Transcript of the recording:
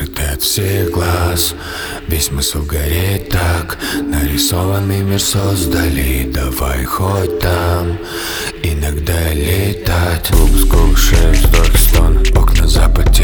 скрытый от всех глаз. Весь смысл гореть так, нарисованный мир создали. Давай хоть там иногда летать. Лук, скул, шесть, вдох, стон, окна запотели.